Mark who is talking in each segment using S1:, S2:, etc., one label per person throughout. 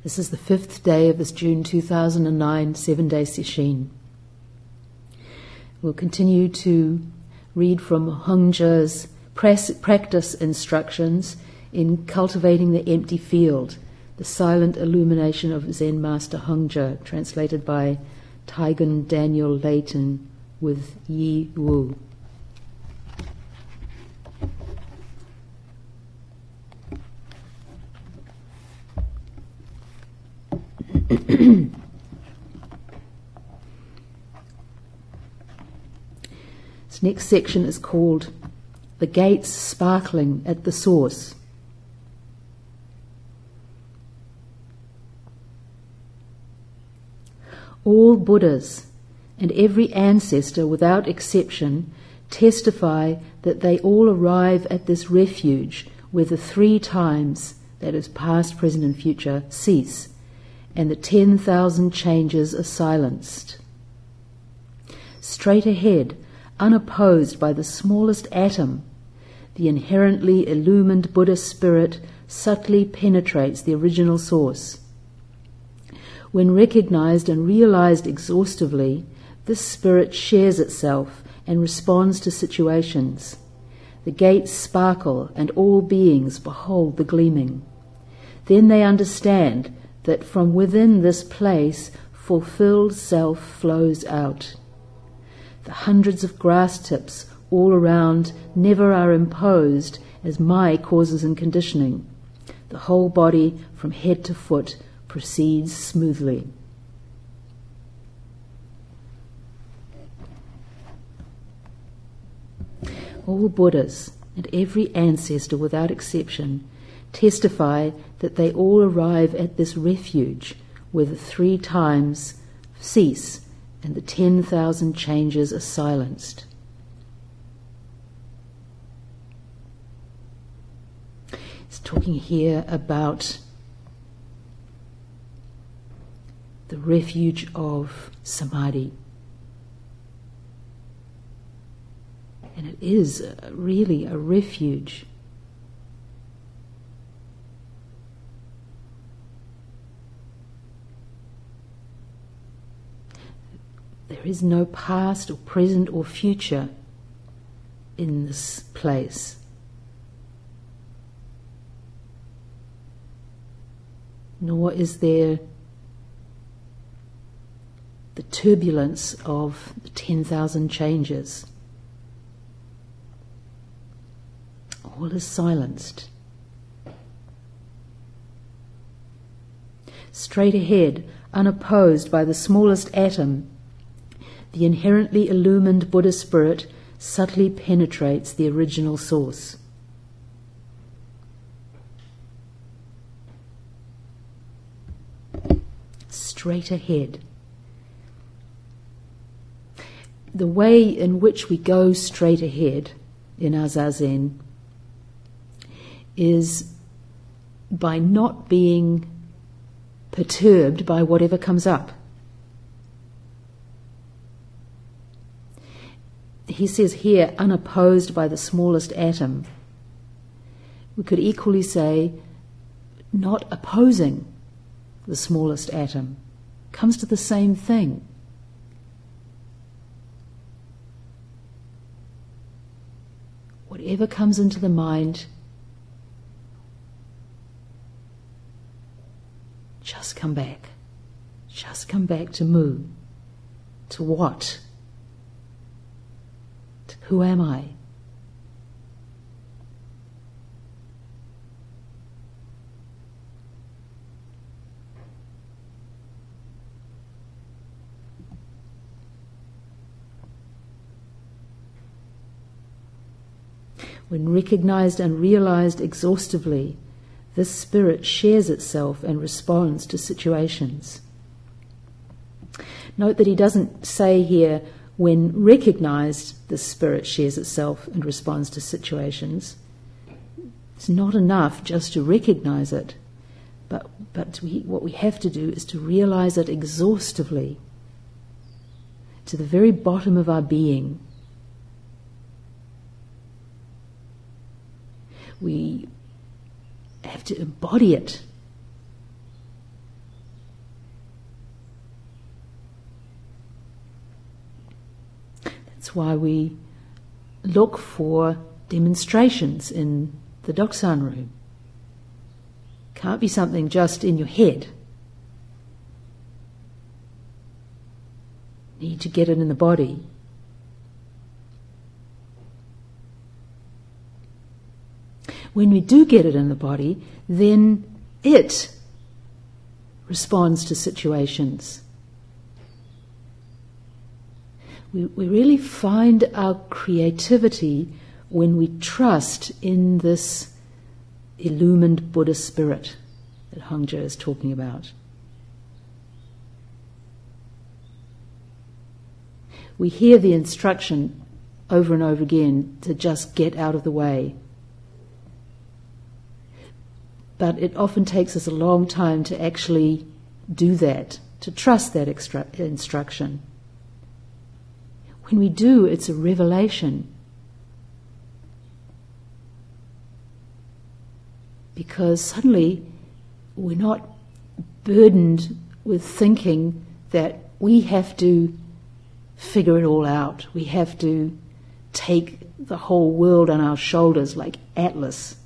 S1: This is the 5th day of this June 2009 7-day sesshin. We'll continue to read from Hongzhe's practice instructions in cultivating the empty field, the silent illumination of Zen Master Hongzhe, translated by Taigen Daniel Layton with Yi Wu. This next section is called The Gates Sparkling at the Source. All Buddhas and every ancestor without exception testify that they all arrive at this refuge where the 3 times, that is past, present and future, cease, and the 10,000 changes are silenced. Straight ahead, unopposed by the smallest atom, the inherently illumined Buddha spirit subtly penetrates the original source. When recognized and realized exhaustively, this spirit shares itself and responds to situations. The gates sparkle and all beings behold the gleaming. Then they understand that from within this place fulfilled self flows out. The hundreds of grass tips all around never are imposed as my causes and conditioning. The whole body from head to foot proceeds smoothly. All Buddhas and every ancestor without exception testify that they all arrive at this refuge where the 3 times cease and the 10,000 changes are silenced. It's talking here about the refuge of samadhi. And it is really a refuge. There is no past or present or future in this place. Nor is there the turbulence of the 10,000 changes. All is silenced. Straight ahead, unopposed by the smallest atom, the inherently illumined Buddha spirit subtly penetrates the original source. Straight ahead. The way in which we go straight ahead in our Zazen is by not being perturbed by whatever comes up. He says here, unopposed by the smallest atom. We could equally say, not opposing the smallest atom. Comes to the same thing. Whatever comes into the mind, just come back. Just come back to Mu. To what? To who am I? When recognized and realized exhaustively, this spirit shares itself and responds to situations. Note that he doesn't say here, when recognized, the spirit shares itself and responds to situations. It's not enough just to recognize it, but what we have to do is to realize it exhaustively, to the very bottom of our being. We have to embody it. That's why we look for demonstrations in the Doksan room. Can't be something just in your head. Need to get it in the body. When we do get it in the body, then it responds to situations. We really find our creativity when we trust in this illumined Buddha spirit that Hongzhi is talking about. We hear the instruction over and over again to just get out of the way. But it often takes us a long time to actually do that, to trust that instruction. When we do, it's a revelation. Because suddenly we're not burdened with thinking that we have to figure it all out. We have to take the whole world on our shoulders like Atlas.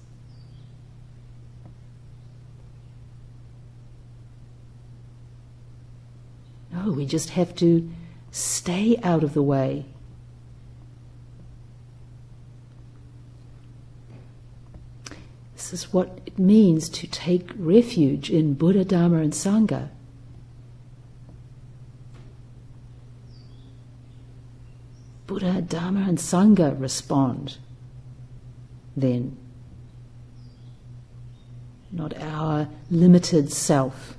S1: No, we just have to stay out of the way. This is what it means to take refuge in Buddha, Dharma and Sangha. Buddha, Dharma and Sangha respond then, not our limited self.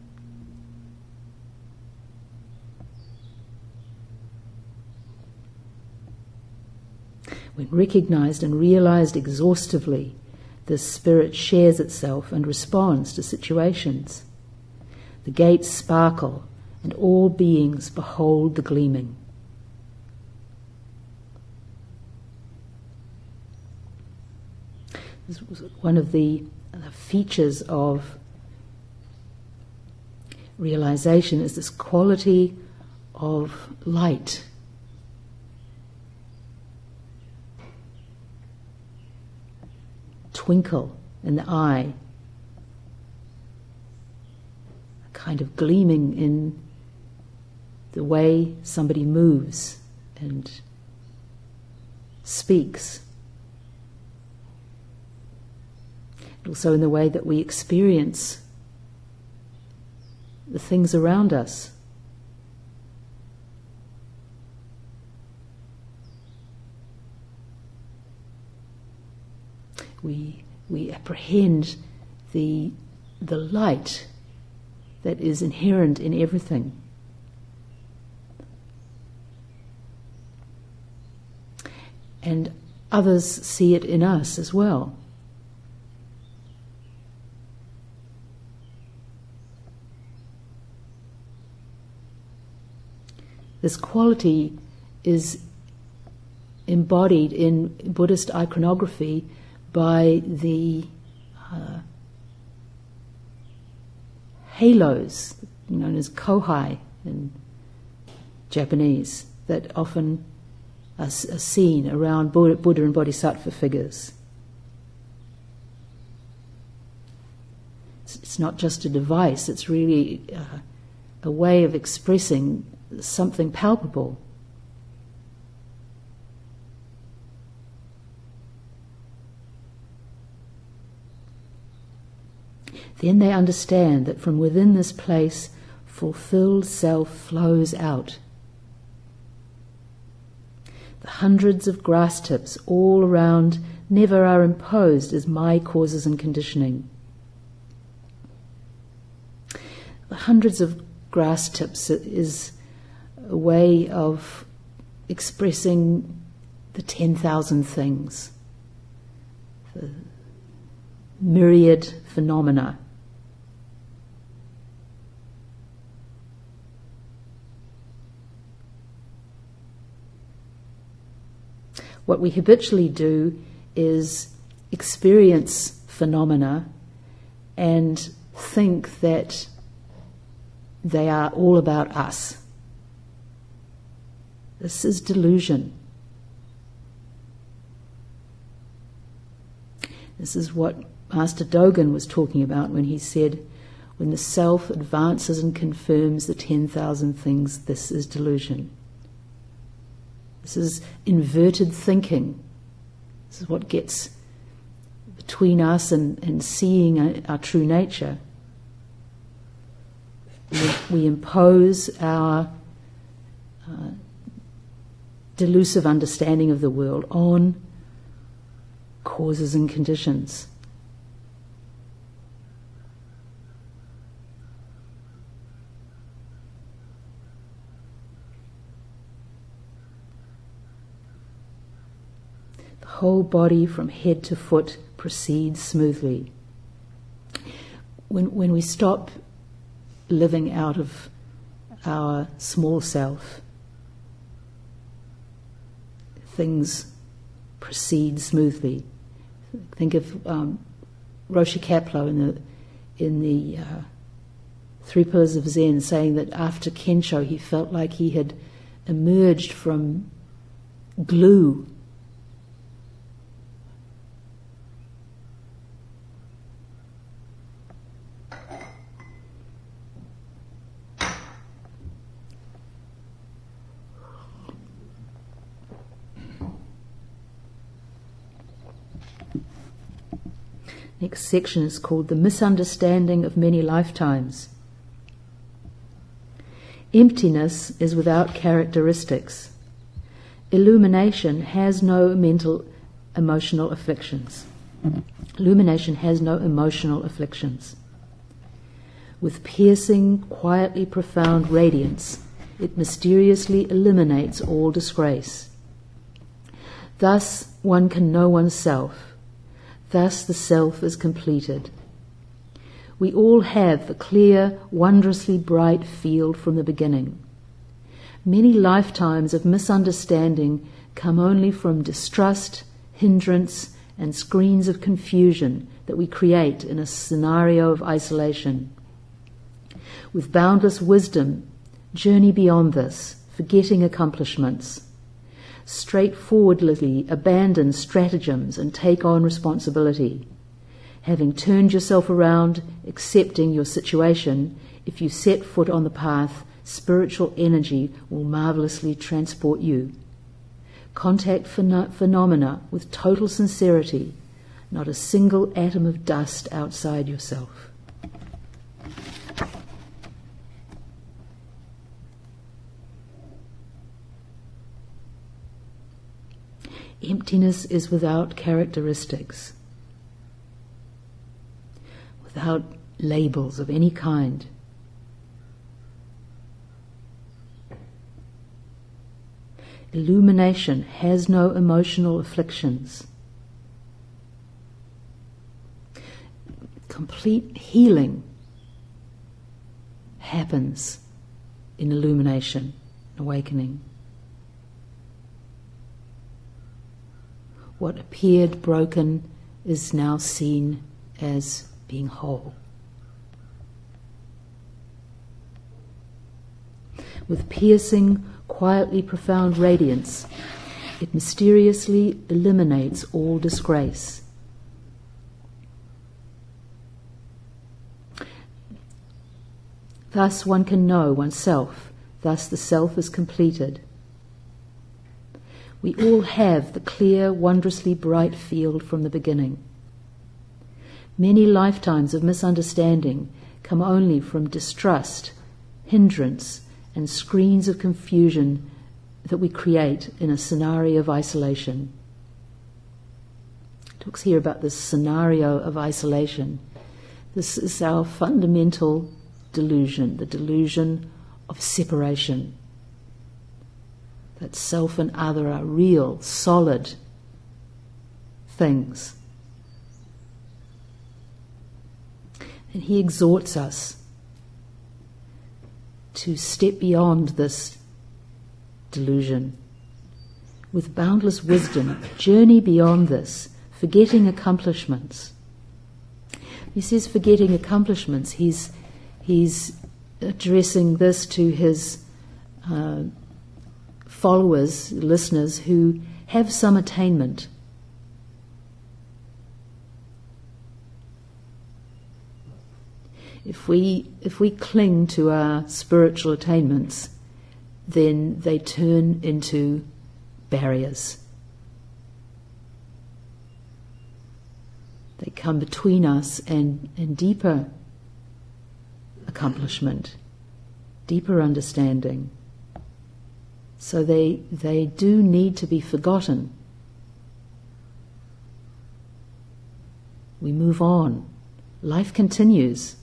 S1: When recognized and realized exhaustively, the spirit shares itself and responds to situations. The gates sparkle, and all beings behold the gleaming. This was one of the features of realization, is this quality of light. Twinkle in the eye, a kind of gleaming in the way somebody moves and speaks, and also in the way that we experience the things around us. We apprehend the light that is inherent in everything. And others see it in us as well. This quality is embodied in Buddhist iconography by the halos, known as kohai in Japanese, that often are seen around Buddha and Bodhisattva figures. It's not just a device, it's really a way of expressing something palpable. Then they understand that from within this place, fulfilled self flows out. The hundreds of grass tips all around never are imposed as my causes and conditioning. The hundreds of grass tips is a way of expressing the 10,000 things, the myriad phenomena. What we habitually do is experience phenomena and think that they are all about us. This is delusion. This is what Master Dogen was talking about when he said, when the self advances and confirms the 10,000 things, this is delusion. This is inverted thinking. This is what gets between us and seeing our true nature. We impose our delusive understanding of the world on causes and conditions. The whole body from head to foot proceeds smoothly. When we stop living out of our small self, things proceed smoothly. Think of Roshi Kapleau in the Three Pillars of Zen, saying that after Kensho he felt like he had emerged from glue. Next section is called The Misunderstanding of Many Lifetimes. Emptiness is without characteristics. Illumination has no emotional afflictions. Illumination has no emotional afflictions. With piercing, quietly profound radiance, it mysteriously eliminates all disgrace. Thus one can know oneself. Thus the self is completed. We all have the clear, wondrously bright field from the beginning. Many lifetimes of misunderstanding come only from distrust, hindrance, and screens of confusion that we create in a scenario of isolation. With boundless wisdom, journey beyond this, forgetting accomplishments. Straightforwardly abandon stratagems and take on responsibility. Having turned yourself around, accepting your situation, if you set foot on the path, spiritual energy will marvelously transport you. Contact phenomena with total sincerity, not a single atom of dust outside yourself. Emptiness is without characteristics, without labels of any kind. Illumination has no emotional afflictions. Complete healing happens in illumination, awakening. What appeared broken is now seen as being whole. With piercing, quietly profound radiance, it mysteriously eliminates all disgrace. Thus one can know oneself, thus the self is completed. We all have the clear, wondrously bright field from the beginning. Many lifetimes of misunderstanding come only from distrust, hindrance, and screens of confusion that we create in a scenario of isolation. It talks here about this scenario of isolation. This is our fundamental delusion, the delusion of separation. That self and other are real, solid things. And he exhorts us to step beyond this delusion. With boundless wisdom, journey beyond this, forgetting accomplishments. He says forgetting accomplishments. He's addressing this to his followers, listeners who have some attainment. If we cling to our spiritual attainments, then they turn into barriers. They come between us and deeper accomplishment, deeper understanding. So they do need to be forgotten. We move on. Life continues.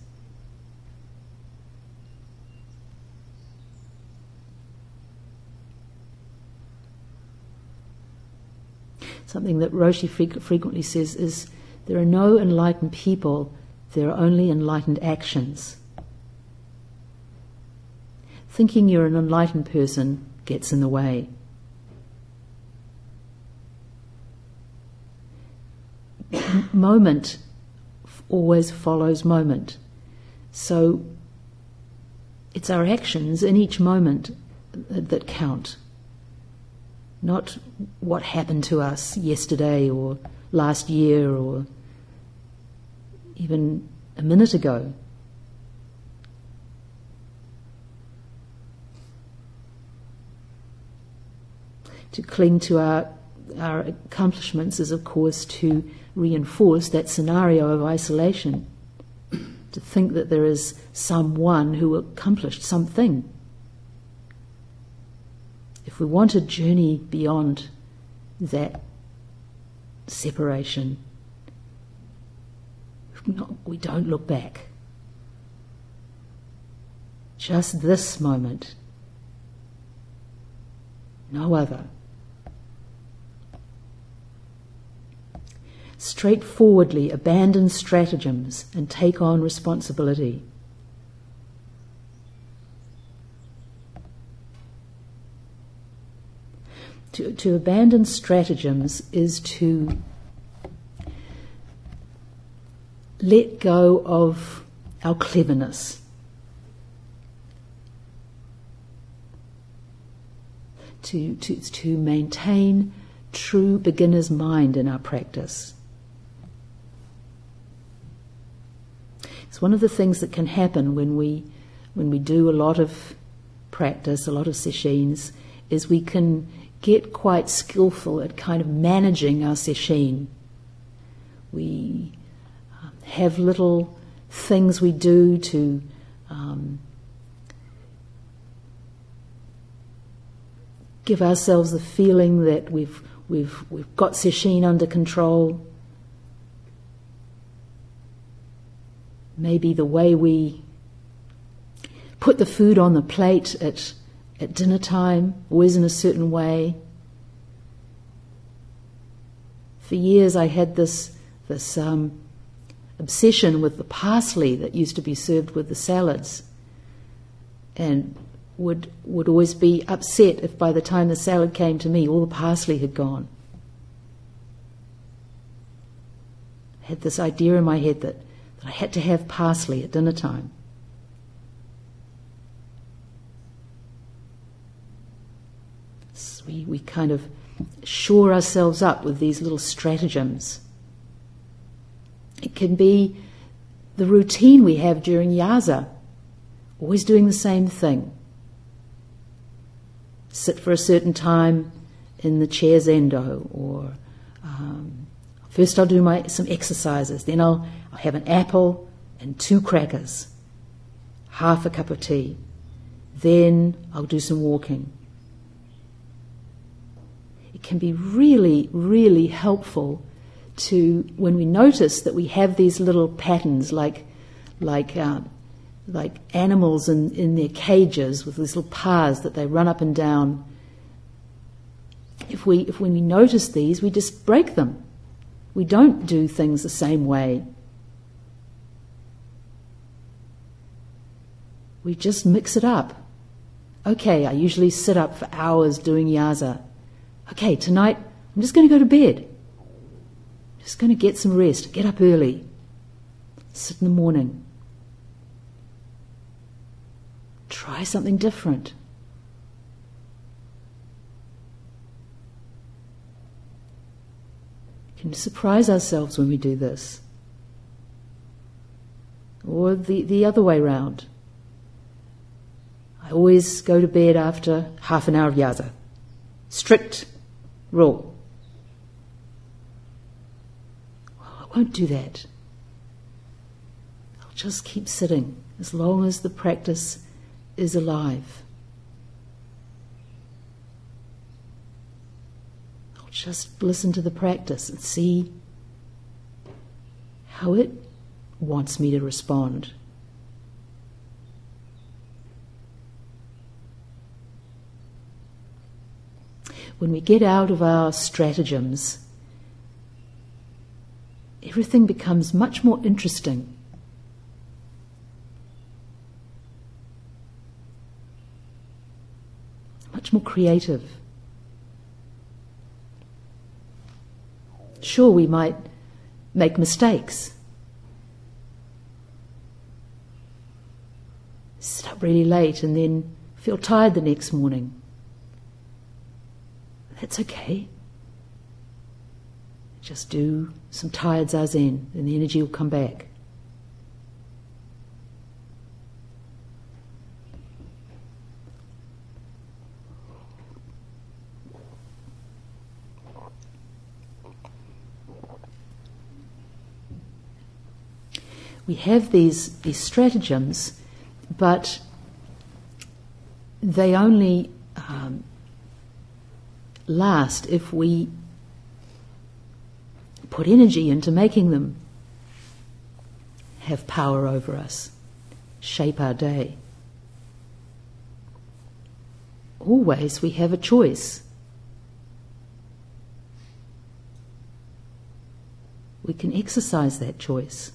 S1: Something that Roshi frequently says is, there are no enlightened people, there are only enlightened actions. Thinking you're an enlightened person gets in the way. Moment always follows moment. So it's our actions in each moment that count. Not what happened to us yesterday or last year or even a minute ago. To cling to our accomplishments is, of course, to reinforce that scenario of isolation. To think that there is someone who accomplished something. If we want to journey beyond that separation, we don't look back. Just this moment. No other. Straightforwardly abandon stratagems and take on responsibility. To abandon stratagems is to let go of our cleverness. To maintain true beginner's mind in our practice. It's one of the things that can happen when we do a lot of practice, a lot of sesshin, is we can get quite skillful at kind of managing our sesshin. We have little things we do to give ourselves the feeling that we've got sesshin under control. Maybe the way we put the food on the plate at dinner time, always in a certain way. For years I had this obsession with the parsley that used to be served with the salads, and would always be upset if by the time the salad came to me, all the parsley had gone. I had this idea in my head that I had to have parsley at dinner time. So we kind of shore ourselves up with these little stratagems. It can be the routine we have during yasa, always doing the same thing. Sit for a certain time in the chair zendo, or first I'll do some exercises, then I'll have an apple and 2 crackers, half a cup of tea, then I'll do some walking. It can be really, really helpful to, when we notice that we have these little patterns like animals in their cages with these little paths that they run up and down. If when we notice these, we just break them. We don't do things the same way. We just mix it up. Okay, I usually sit up for hours doing yasa. Okay, tonight I'm just going to go to bed. Just going to get some rest, get up early, sit in the morning. Try something different. to surprise ourselves when we do this. Or the other way round. I always go to bed after half an hour of yasa. Strict rule. Well, I won't do that. I'll just keep sitting as long as the practice is alive. I'll just listen to the practice and see how it wants me to respond. When we get out of our stratagems, everything becomes much more interesting. Much more creative. Sure, we might make mistakes. Sit up really late and then feel tired the next morning. That's okay. Just do some tired zazen, and the energy will come back. We have these stratagems, but they only last if we put energy into making them have power over us, shape our day. Always we have a choice. We can exercise that choice.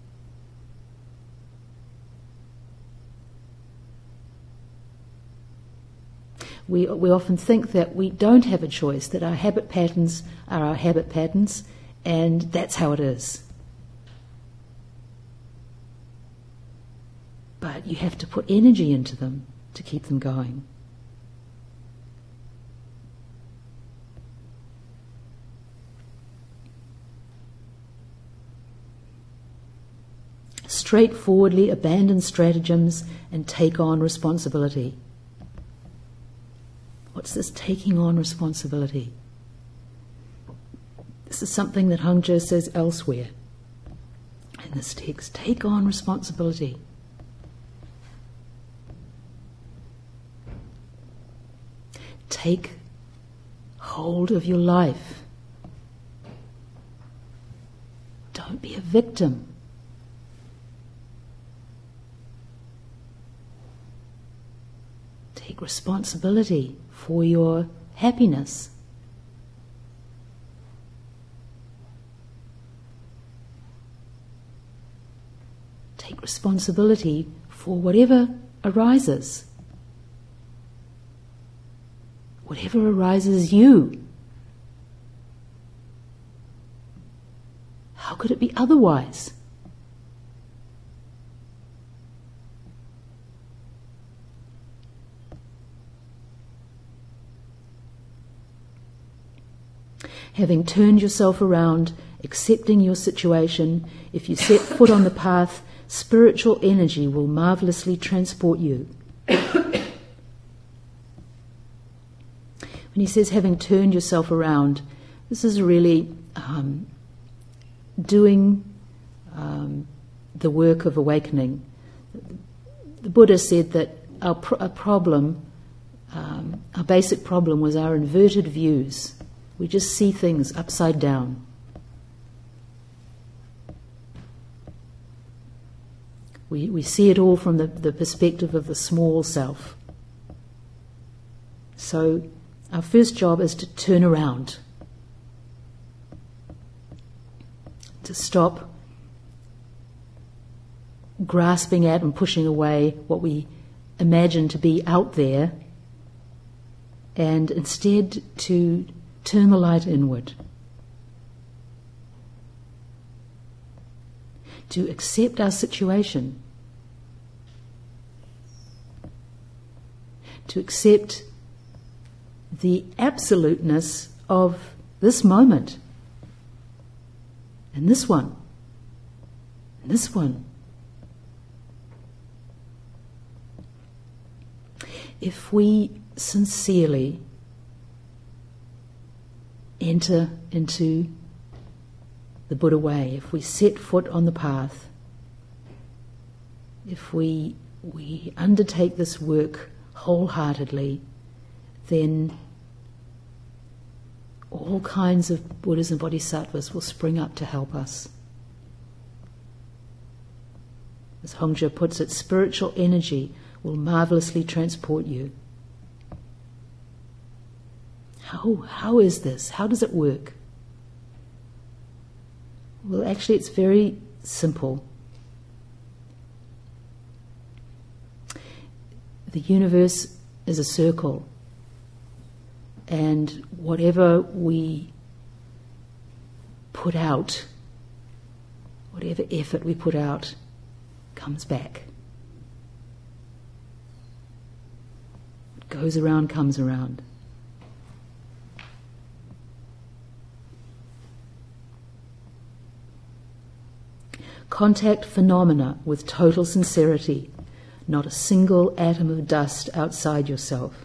S1: We often think that we don't have a choice, that our habit patterns are our habit patterns, and that's how it is. But you have to put energy into them to keep them going. Straightforwardly abandon stratagems and take on responsibility. What's this taking on responsibility? This is something that Hongzhi says elsewhere in this text. Take on responsibility. Take hold of your life. Don't be a victim. Take responsibility for your happiness. Take responsibility for whatever arises. Whatever arises you. How could it be otherwise? Having turned yourself around, accepting your situation, if you set foot on the path, spiritual energy will marvelously transport you. When he says having turned yourself around, this is really doing the work of awakening. The Buddha said that our basic problem was our inverted views. We just see things upside down. We see it all from the perspective of the small self. So our first job is to turn around, to stop grasping at and pushing away what we imagine to be out there, and instead to turn the light inward, to accept our situation, to accept the absoluteness of this moment. and this one, and this one. If we sincerely enter into the Buddha way, if we set foot on the path, if we undertake this work wholeheartedly, then all kinds of Buddhas and Bodhisattvas will spring up to help us. As Hongzhi puts it, spiritual energy will marvelously transport you. How is this? How does it work? Well, actually, it's very simple. The universe is a circle, and whatever we put out, whatever effort we put out, comes back. What goes around comes around. Contact phenomena with total sincerity, not a single atom of dust outside yourself.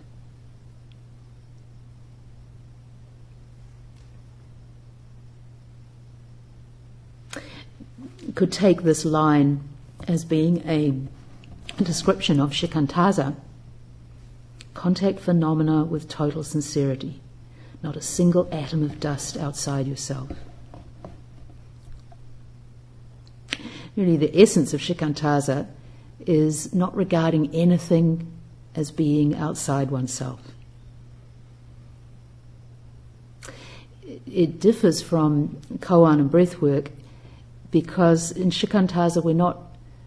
S1: You could take this line as being a description of Shikantaza. Contact phenomena with total sincerity, not a single atom of dust outside yourself. Really, the essence of Shikantaza is not regarding anything as being outside oneself. It differs from koan and breathwork because in Shikantaza we're not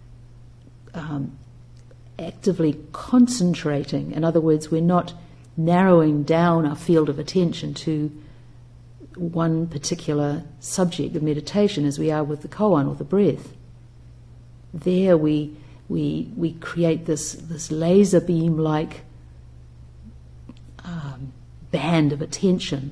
S1: actively concentrating. In other words, we're not narrowing down our field of attention to one particular subject of meditation as we are with the koan or the breath. There we create this laser beam-like band of attention.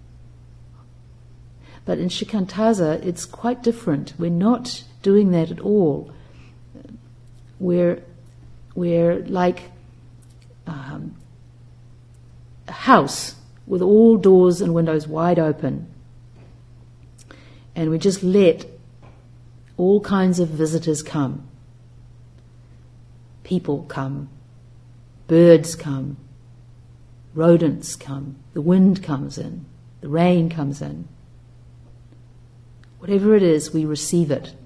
S1: But in Shikantaza, it's quite different. We're not doing that at all. We're like a house with all doors and windows wide open, and we just let all kinds of visitors come. People come, birds come, rodents come, the wind comes in, the rain comes in. Whatever it is, we receive it.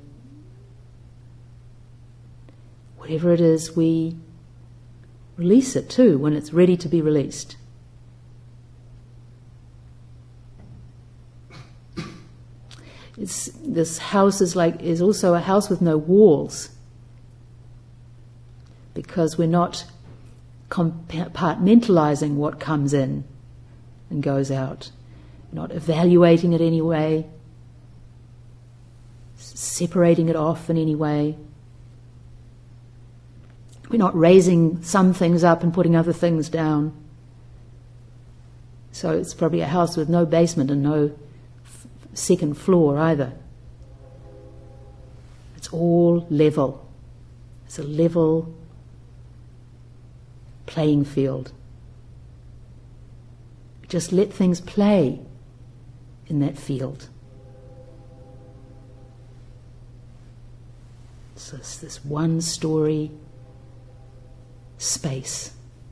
S1: Whatever it is, we release it too when it's ready to be released. This house is also a house with no walls, because we're not compartmentalizing what comes in and goes out, not evaluating it any way, separating it off in any way. We're not raising some things up and putting other things down. So it's probably a house with no basement and no second floor either. It's all level. It's a level playing field. Just let things play in that field. So it's this one story space.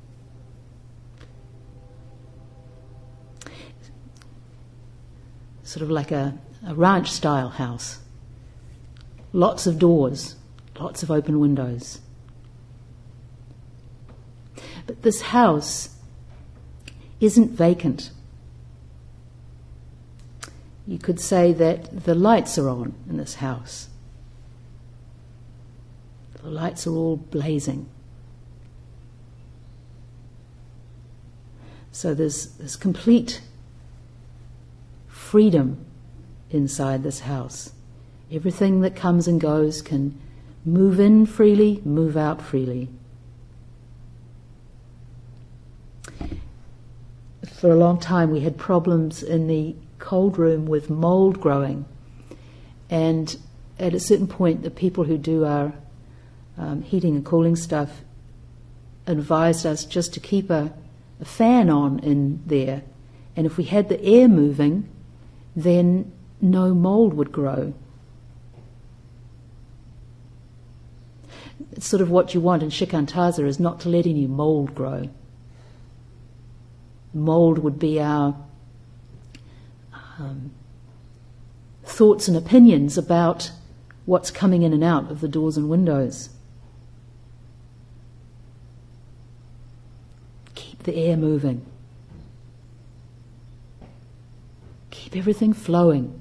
S1: Sort of like a ranch style house. Lots of doors, lots of open windows. But this house isn't vacant. You could say that the lights are on in this house. The lights are all blazing. So there's complete freedom inside this house. Everything that comes and goes can move in freely, move out freely. For a long time we had problems in the cold room with mold growing, And at a certain point, the people who do our heating and cooling stuff advised us just to keep a fan on in there. And if we had the air moving, then no mold would grow. It's sort of what you want in Shikantaza, is not to let any mold grow. Mold would be our thoughts and opinions about what's coming in and out of the doors and windows. Keep the air moving. Keep everything flowing.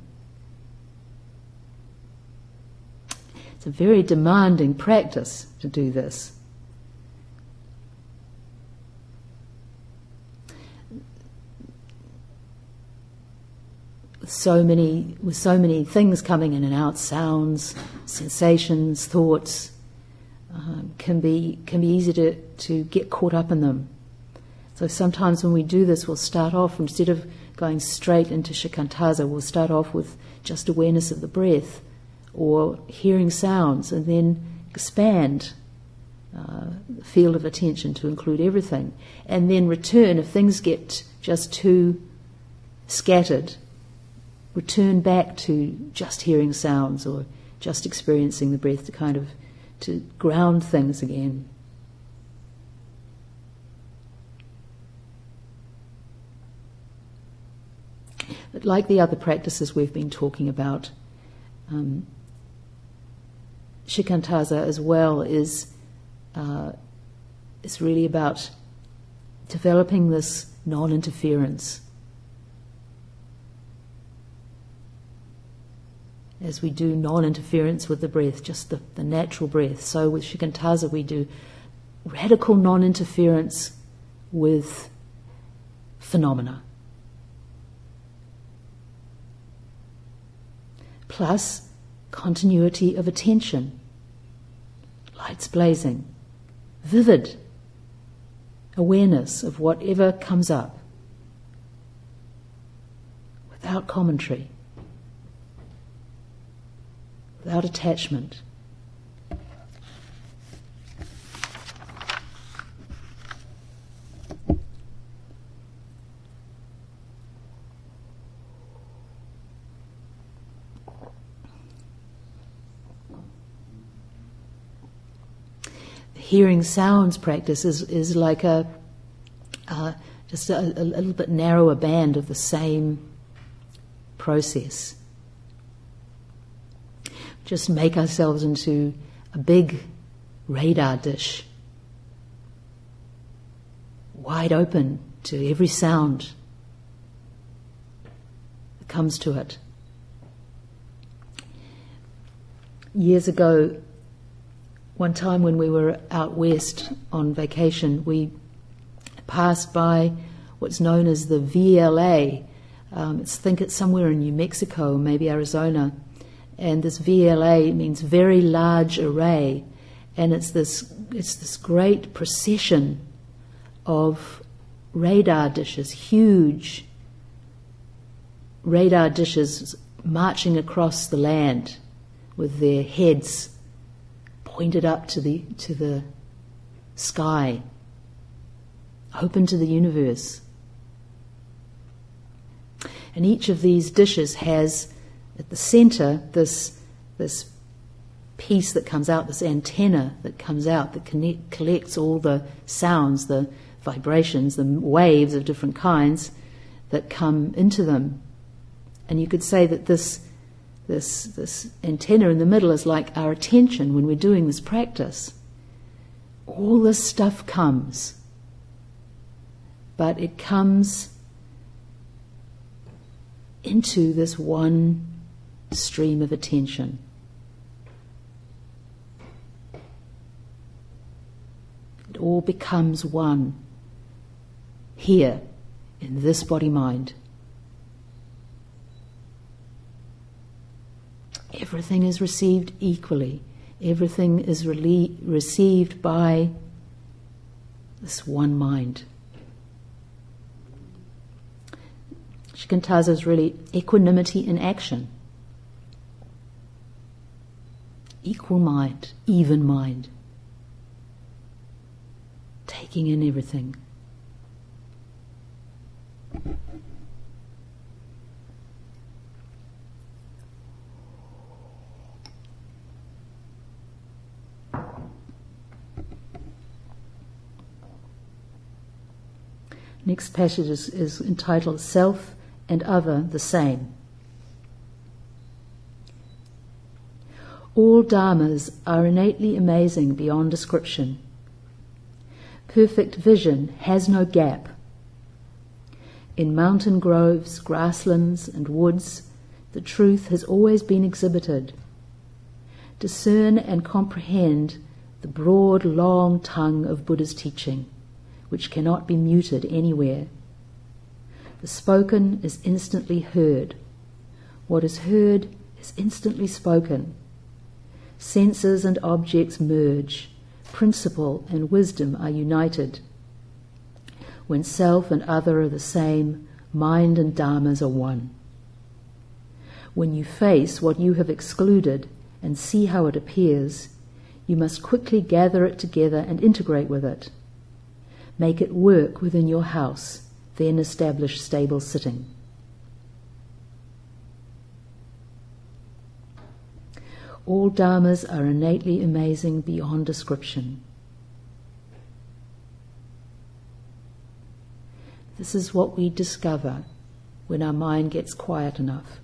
S1: It's a very demanding practice to do this. With so many things coming in and out, sounds, sensations, thoughts, can be easy to get caught up in them. So sometimes when we do this, we'll start off, instead of going straight into Shikantaza, we'll start off with just awareness of the breath or hearing sounds, and then expand the field of attention to include everything, and then return if things get just too scattered. Return back to just hearing sounds or just experiencing the breath to ground things again. But like the other practices we've been talking about, Shikantaza as well is really about developing this non-interference. As we do non-interference with the breath, just the natural breath. So with Shikantaza we do radical non-interference with phenomena. Plus continuity of attention, lights blazing, vivid awareness of whatever comes up, without commentary, without attachment. Hearing sounds practice is like just a little bit narrower band of the same process. Just make ourselves into a big radar dish, wide open to every sound that comes to it. Years ago, one time when we were out west on vacation, we passed by what's known as the VLA. I think it's somewhere in New Mexico, maybe Arizona. And this VLA means very large array, and it's this great procession of radar dishes, huge radar dishes marching across the land with their heads pointed up to the sky, open to the universe. And each of these dishes has at the center this piece that comes out, this antenna that comes out that collects all the sounds, the vibrations, the waves of different kinds that come into them. And you could say that this antenna in the middle is like our attention when we're doing this practice. All this stuff comes, but it comes into this one stream of attention. It all becomes one here in this body-mind. Everything is received equally. Everything is received by this one mind. Shikantaza is really equanimity in action. equal mind, even mind, taking in everything. Next passage is entitled Self and Other the Same. All dharmas are innately amazing beyond description. Perfect vision has no gap. In mountain groves, grasslands and woods, the truth has always been exhibited. Discern and comprehend the broad, long tongue of Buddha's teaching, which cannot be muted anywhere. The spoken is instantly heard. What is heard is instantly spoken. Senses and objects merge. Principle and wisdom are united. When self and other are the same, mind and dharmas are one. When you face what you have excluded and see how it appears, you must quickly gather it together and integrate with it. Make it work within your house, then establish stable sitting. All dharmas are innately amazing beyond description. This is what we discover when our mind gets quiet enough.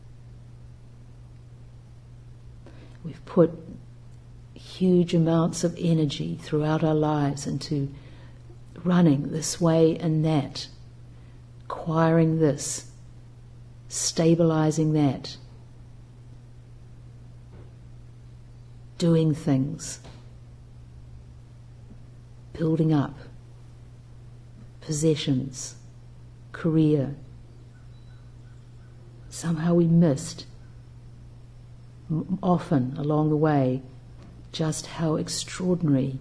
S1: We've put huge amounts of energy throughout our lives into running this way and that, acquiring this, stabilizing that, doing things, building up, possessions, career. Somehow we missed, often along the way, just how extraordinary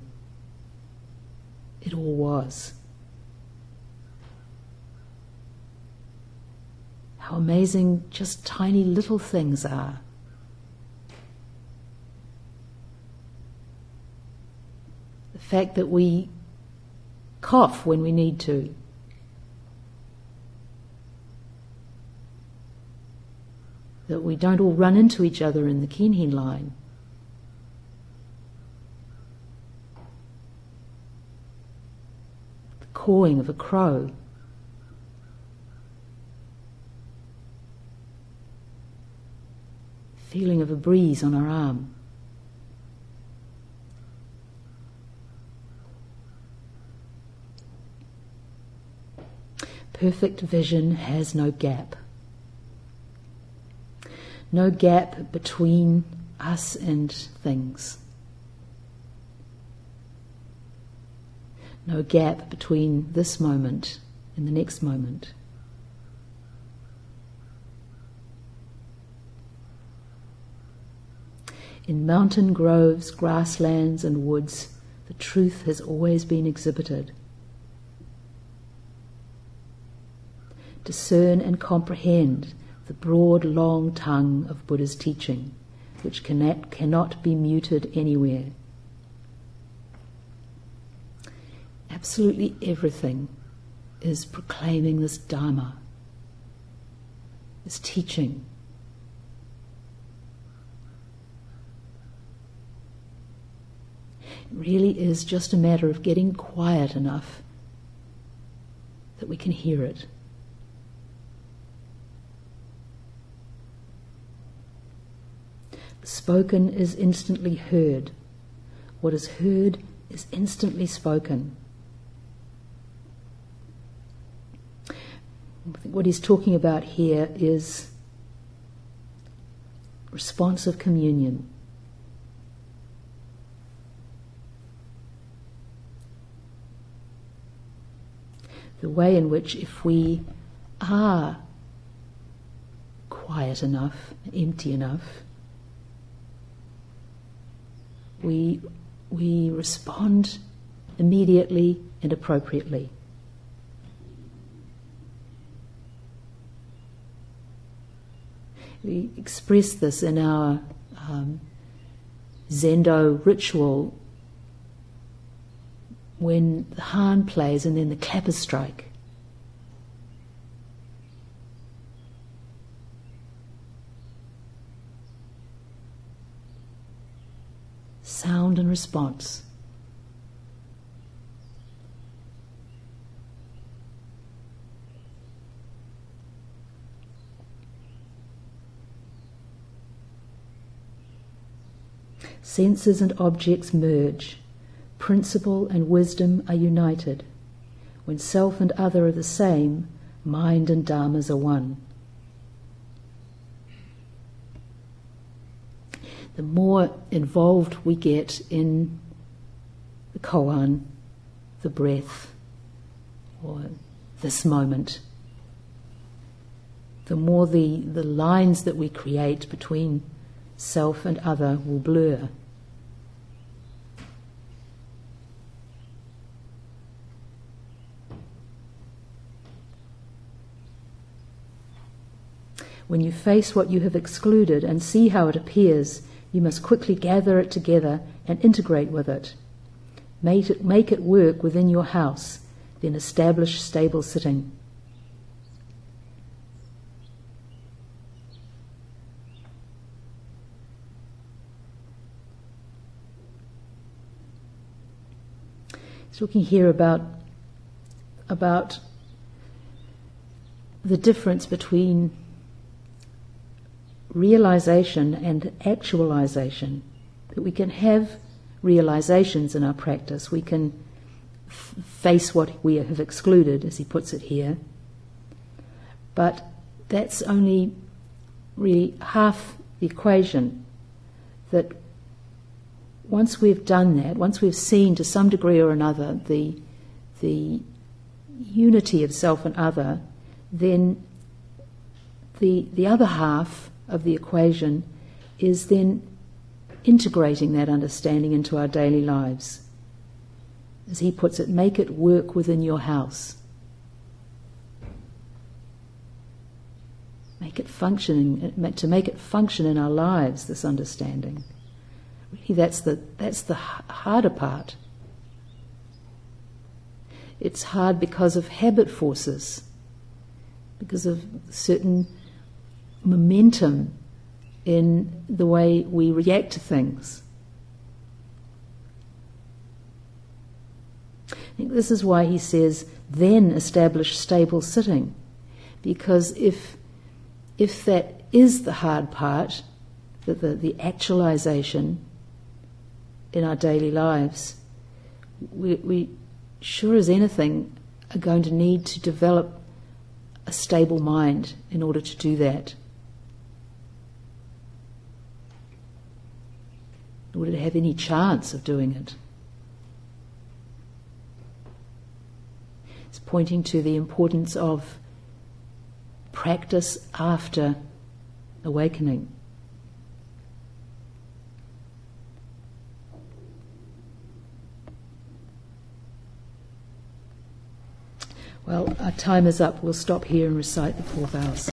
S1: it all was. How amazing just tiny little things are. The fact that we cough when we need to. That we don't all run into each other in the Kinhin line. The cawing of a crow. Feeling of a breeze on our arm. Perfect vision has no gap. No gap between us and things. No gap between this moment and the next moment. In mountain groves, grasslands and woods, the truth has always been exhibited. Discern and comprehend the broad, long tongue of Buddha's teaching, which cannot be muted anywhere. Absolutely everything is proclaiming this Dharma, this teaching. It really is just a matter of getting quiet enough that we can hear it. The spoken is instantly heard. What is heard is instantly spoken. I think what he's talking about here is responsive communion. The way in which, if we are quiet enough, empty enough, we respond immediately and appropriately. We express this in our Zendo ritual when the Han plays and then the clappers strike. Sound and response. Senses and objects merge. Principle and wisdom are united. When self and other are the same, mind and dharmas are one. The more involved we get in the koan, the breath, or this moment, the more the lines that we create between self and other will blur. When you face what you have excluded and see how it appears, you must quickly gather it together and integrate with it. Make it work within your house, then establish stable sitting. He's talking here about the difference between realization and actualization, that we can have realizations in our practice. We can face what we have excluded, as he puts it here, but that's only really half the equation. That once we've done that, once we've seen to some degree or another the unity of self and other, then the other half of the equation is then integrating that understanding into our daily lives. As he puts it, make it work within your house. Make it function, to make it function in our lives, this understanding. Really, that's the harder part. It's hard because of habit forces, because of certain momentum in the way we react to things. I think this is why he says, then establish stable sitting, because if that is the hard part, the actualization in our daily lives, we sure as anything are going to need to develop a stable mind in order to do that, in order to have any chance of doing it. It's pointing to the importance of practice after awakening. Well, our time is up. We'll stop here and recite the 4 vows.